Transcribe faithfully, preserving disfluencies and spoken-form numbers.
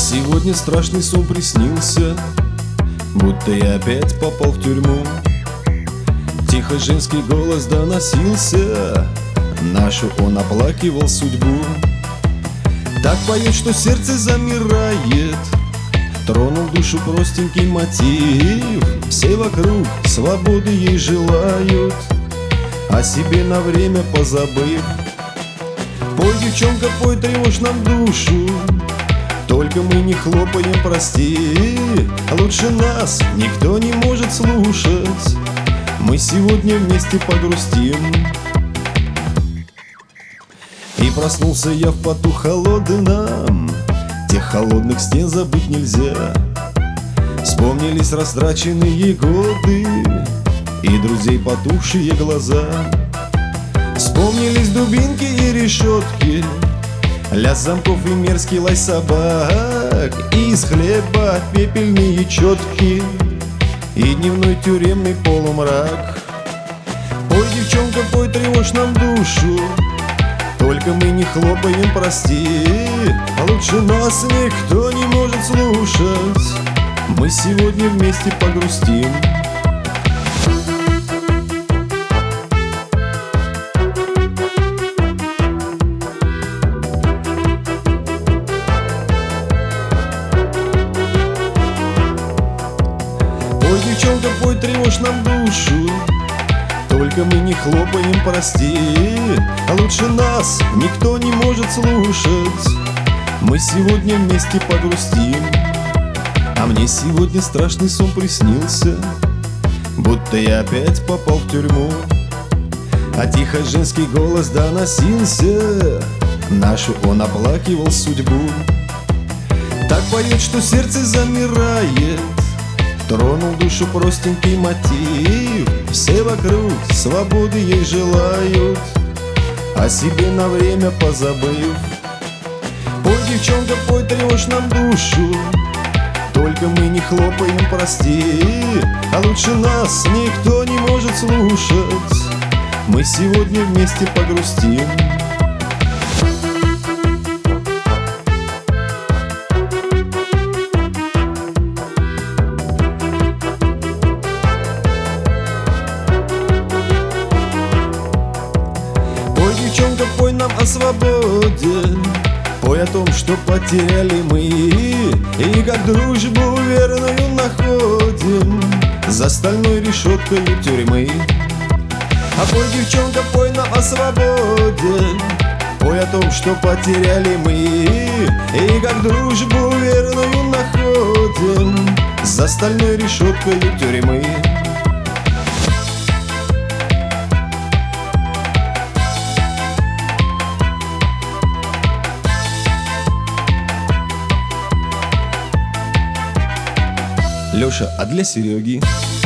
сегодня страшный сон приснился, будто я опять попал в тюрьму. Тихо женский голос доносился, нашу он оплакивал судьбу. Так поет, что сердце замирает, тронул душу простенький мотив. Все вокруг свободы ей желают, о себе на время позабыв. Пой, девчонка, пой, тревожь нам душу, только мы не хлопаем, прости. Лучше нас никто не может слушать, мы сегодня вместе погрустим. И проснулся я в поту холодном, тех холодных стен забыть нельзя. Вспомнились растраченные годы и друзей потухшие глаза. Вспомнились дубинки и решетки, лязг замков и мерзкий лай собак, и из хлеба пепельные четки и дневной тюремный полумрак. Пой, девчонка, пой, тревожь нам душу, только мы не хлопаем, прости. Лучше нас никто не может слушать, мы сегодня вместе погрустим. Пой, девчонка, пой, тревожь нам душу, только мы не хлопаем, прости. Лучше нас никто не может слушать, мы сегодня вместе погрустим. А мне сегодня страшный сон приснился, будто я опять попал в тюрьму. А тихо женский голос доносился, нашу он оплакивал судьбу. Так поет, что сердце замирает, тронул душу простенький мотив. Все вокруг свободы ей желают, о себе на время позабыв. Пой, девчонка, пой, тревожь нам душу, только мы не хлопаем, прости. А лучше нас никто не может слушать, мы сегодня вместе погрустим. Пой, девчонка, пой нам о свободе, пой о том, что потеряли мы, и как дружбу верную находим за стальной решеткой тюрьмы. А пой, девчонка, пой нам о свободе, пой о том, что потеряли мы, и как дружбу верную находим за стальной решеткой тюрьмы. Лёша, а для Сереги?